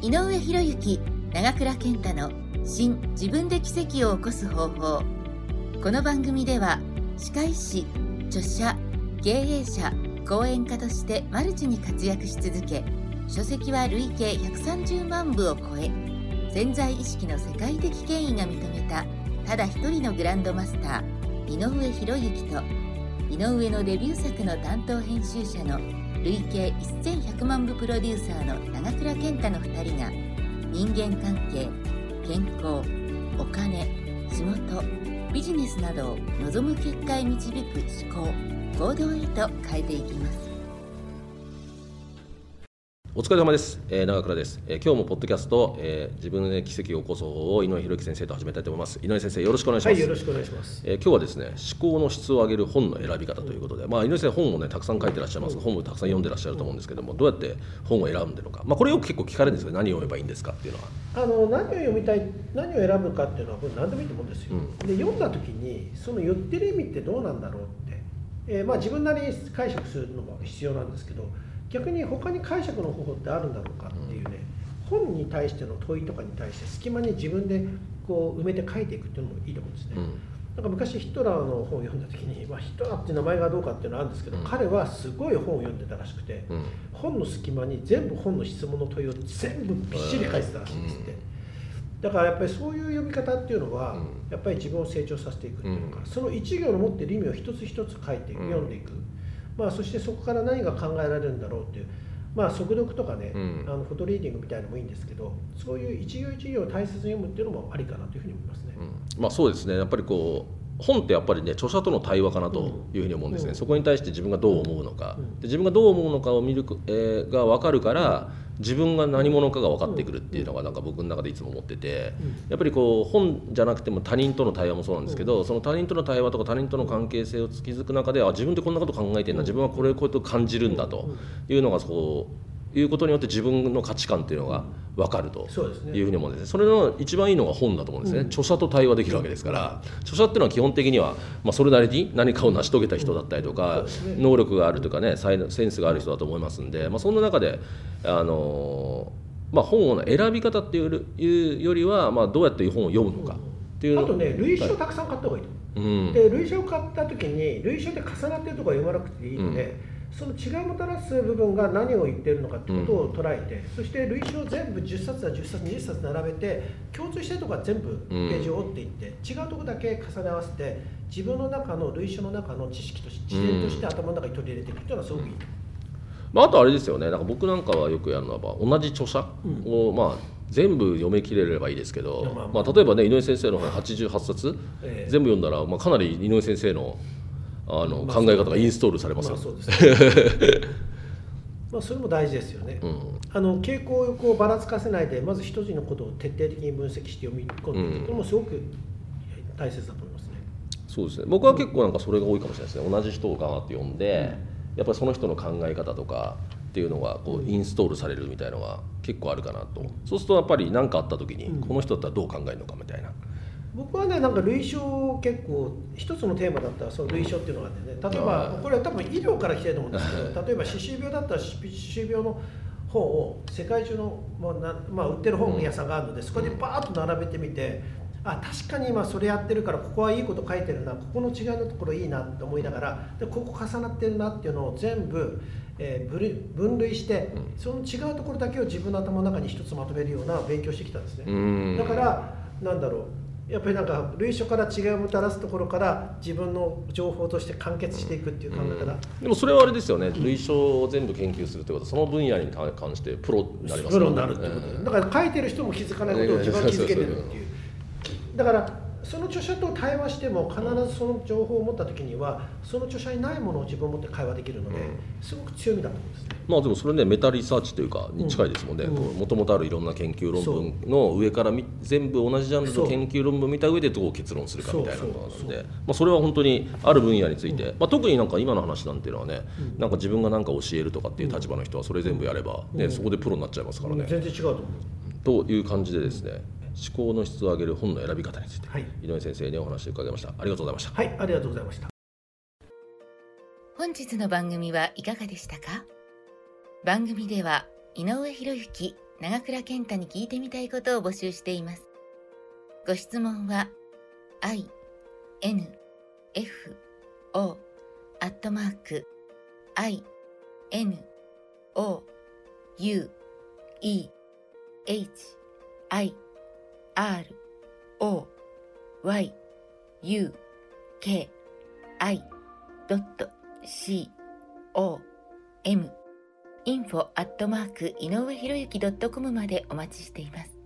井上博之、長倉健太の新自分で奇跡を起こす方法。この番組では歯科医師、著者、経営者、講演家としてマルチに活躍し続け、書籍は累計130万部を超え、潜在意識の世界的権威が認めたただ一人のグランドマスター井上博之と、井上のデビュー作の担当編集者の累計1100万部プロデューサーの長倉健太の2人が、人間関係、健康、お金、仕事、ビジネスなどを望む結果へ導く思考、行動へと変えていきます。 お疲れ様です。長倉です。今日もポッドキャスト、自分で奇跡を起こす方法を井上博之先生と始めたいと思います。井上先生、よろしくお願いします。 はい、よろしくお願いします。 今日はですね、思考の質を上げる本の選び方ということで、井上先生本をねたくさん書いてらっしゃいます。本もたくさん読んでらっしゃると思うんですけども、どうやって本を選んでるのか、これよく結構聞かれるんですよ。何を読めばいいんですかっていうのは。 何を読みたい、何を選ぶかっていうのは何でもいいと思うんですよ。で、読んだ時にその言ってる意味ってどうなんだろうって、自分なりに解釈するのも必要なんですけど、逆に他に解釈の方法ってあるんだろうかっていうね、本に対しての問いとかに対して隙間に自分でこう埋めて書いていくっていうのもいいと思うんですね。なんか昔ヒトラーの本を読んだ時に、ヒトラーっていう名前がどうかっていうのはあるんですけど、彼はすごい本を読んでたらしくて、本の隙間に全部本の質問の問いを全部びっしり書いてたらしいんですって。だからやっぱりそういう読み方っていうのは、やっぱり自分を成長させていくっていうのか、その一行の持っている意味を一つ一つ書いて読んでいく。そしてそこから何が考えられるんだろうっていう、速読とかね、フォトリーディングみたいなのもいいんですけど、そういう一行一行を大切に読むっていうのもありかなというふうに思いますね。 そうですね。やっぱり本ってやっぱりね、著者との対話かなというふうに思うんですね。そこに対して自分がどう思うのか、で自分がどう思うのかを見る、が分かるから、自分が何者かが分かってくるっていうのがなんか僕の中でいつも思ってて、やっぱり本じゃなくても他人との対話もそうなんですけど、その他人との対話とか他人との関係性を築く中で、自分ってこんなこと考えてるんだ、自分はこういうことを感じるんだというのがいうことによって自分の価値観っていうのが分かるというふうに思うんですね。それの一番いいのが本だと思うんですね。著者と対話できるわけですから、著者っていうのは基本的には、それなりに何かを成し遂げた人だったりとか、能力があるとかね、センスがある人だと思いますんで、そんな中で本の選び方っていうよりは、どうやって本を読むのかっていうの。 あとね、類書をたくさん買った方がいいと思う。で、類書を買った時に類書で重なってるところは読まなくていいので、その違いをもたらす部分が何を言っているのかということを捉えて、そして類書を全部10冊や10冊20冊並べて、共通しているところは全部ページを折っていって、違うところだけ重ね合わせて、自分の中の類書の中の知識として知見として頭の中に取り入れていくというのはすごくいい。 あとあれですよね、僕なんかはよくやるのは、同じ著者を、全部読み切れればいいですけど、例えばね、井上先生の本88冊、全部読んだら、かなり井上先生の考え方がインストールされますよ。 そうですそれも大事ですよね。傾向をばらつかせないで、まず一つのことを徹底的に分析して読み込んでいく、これもすごく大切だと思いますね。 そうですね。僕は結構なんかそれが多いかもしれないですね。同じ人をガーッと読んで、やっぱりその人の考え方とかっていうのがインストールされるみたいなのが結構あるかなと。そうするとやっぱり何かあった時に、この人だったらどう考えるのかみたいな。 僕はね、なんか類書結構一つのテーマだったら、その類書っていうのがあってね、例えばこれは多分医療から来てると思うんですけど、例えば歯周病だったら歯周病の本を世界中の売ってる本屋さんがあるので、そこでバーッと並べてみて、確かに今それやってるから、ここはいいこと書いてるな、ここの違いのところいいなって思いながら、でここ重なってるなっていうのを全部分類して、その違うところだけを自分の頭の中に一つまとめるような勉強してきたんですね。だからやっぱりなんか類書から違いをもたらすところから自分の情報として完結していくっていう考え方。 でもそれはあれですよね、類書を全部研究するということは、その分野に関してプロになりますよね。 プロになるっていうことで、だから書いてる人も気づかないことを自分は気づけてるっていう。だからその著者と対話しても、必ずその情報を持った時には、その著者にないものを自分を持って会話できるので、すごく強みだと思うんですね。 でもそれね、メタリサーチというかに近いですもんね。もともとあるいろんな研究論文の上から全部同じジャンルの研究論文を見た上でどう結論するかみたいなことなので、それは本当にある分野について、特になんか今の話なんていうのはね、なんか自分が何か教えるとかっていう立場の人はそれ全部やれば、そこでプロになっちゃいますからね。 全然違うと思う。という感じでですね、思考の質を上げる本の選び方について、井上先生にお話を伺いました。ありがとうございました。 はい、ありがとうございました。 本日の番組はいかがでしたか？番組では井上博之、 長倉健太に聞いてみたいことを募集しています。ご質問は info@inoue-hiruyuki.com までお待ちしています。